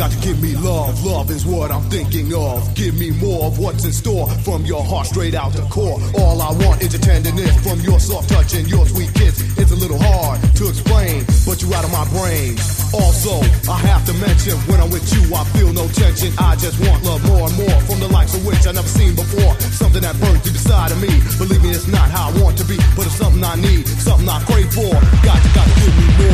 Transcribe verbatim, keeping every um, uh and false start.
got to give me love. Love is what I'm thinking of. Give me more of what's in store from your heart straight out the core. All I want is your tenderness from your soft touch and your sweet kiss. It's a little hard to explain, but you're out of my brain. Also, I have to mention, when I'm with you, I feel no tension. I just want love more and more from the likes of which I never seen before. Something that burns deep inside of me. Believe me, it's not how I want to be, but it's something I need, something I crave for. Got to, got to give me more.